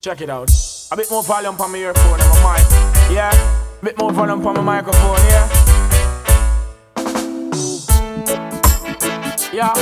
Check it out. A bit more volume on my earphone and my mic. Yeah. A bit more volume on my microphone. Yeah. Yeah.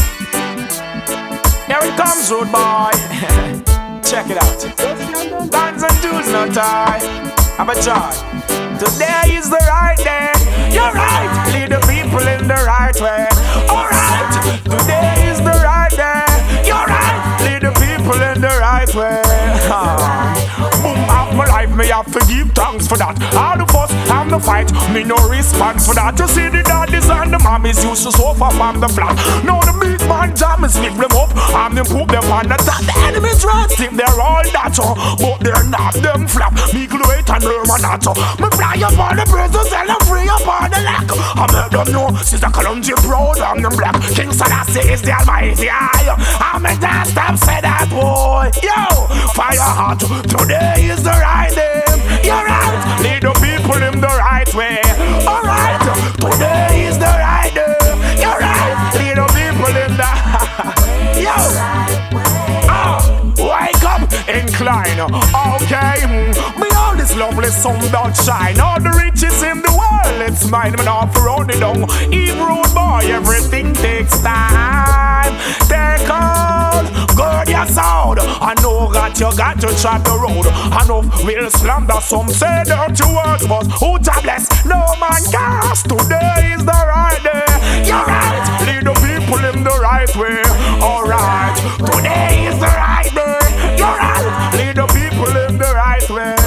Here it comes, road boy. Check it out. Guns and tools no tie. Have a joy. Today is the right day. You're right. Lead the people in the right way. Alright. Today is the right day. You're right. Lead the people in the right way. Boom, half my life, me have to give thanks for that. All the fuss and the fight, me no response for that. You see the daddies and the mommies used to suffer from the flat. Now the big man jammers lift them up and them put them on the top. The enemies right, think they're all that, but they're not them flap. Me could wait and learn my not. Me fly up on the birds and sell them free up on the lack. I make them know, Sister Kalonji proud and them black. King Selassie is the almighty eye. I make that stop say that boy. Yo, fire heart, today is the right day. You're right, lead the people in the right way. Alright, today is the right day. You're right, lead the people in the yo. Wake up, incline. Okay, me all this lovely sun don't shine. All the riches in the world, it's mine. Me not for run it down. Eve road boy, everything takes time. Take on, gird your sound. I know that you got to trot the road. Enough will slander, some say dirty words, but who to bless? No man cares. Today is the right day. You're right, lead the people in the right way. Alright, today is the right day. You're right, lead the people in the right way.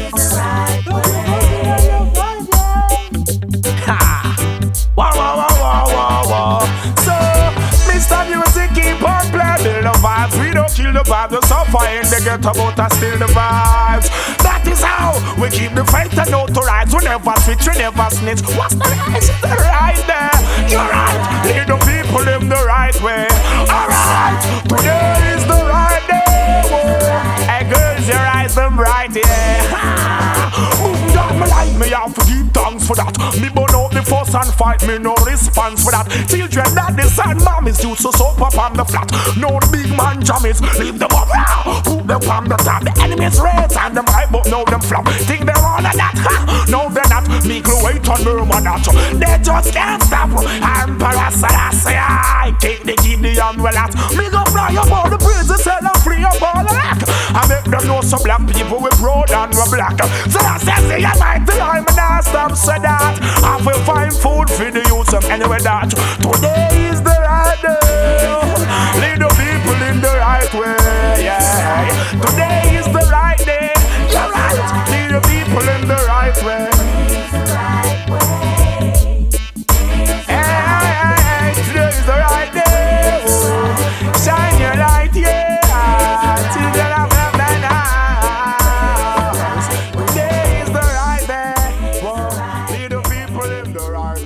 Ha! Wow, wow, wow, wow, wow, wow. So, Mr. Music, keep on playing, build the vibes. We don't kill the vibes, the suffer in the ghetto, but I still the vibes. That is how we keep the faith and authorize. We never switch, we never snitch. What's the right? It's the right there. You're right, lead the people in the right way. Alright, today is the right day. Hey girls, your eyes them bright, yeah. Boom down my life, me have to give thanks for that. Me burn out the fuss and fight, me no response for that. Children, daddies and mommies used to soap up on the flat. No the big man jammies, leave them up, put them on the top. The enemies race and them high, but now them flop. Think they're all of that, no they're not. Me could wait on Burma that. They just can't stop. I'm Selassie, I keep the umbrella. Me go fly up all the praises and I'm free up all the lack. I make them know some black people with broad and we're black. So I say, I might tell I'm not stop say that. I will find food for the youth anyway that. Today is the right day. Lead the people in the right way. Yeah. Today is the right day. You're right. Lead the people in the right way. Hey, today is the right day. Shine your light, yeah. Today is the right day. Lead the people in the right